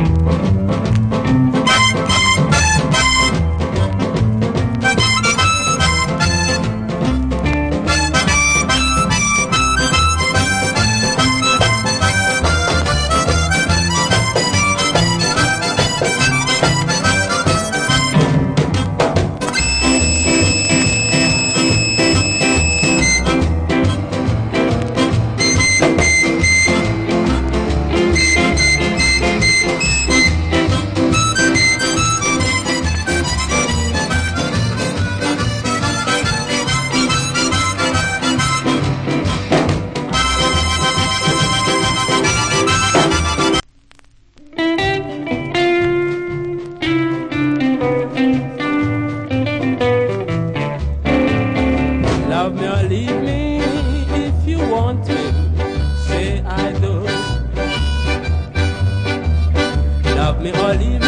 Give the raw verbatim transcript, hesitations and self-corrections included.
Love me or leave me if you want to. Say I do. Love me or leave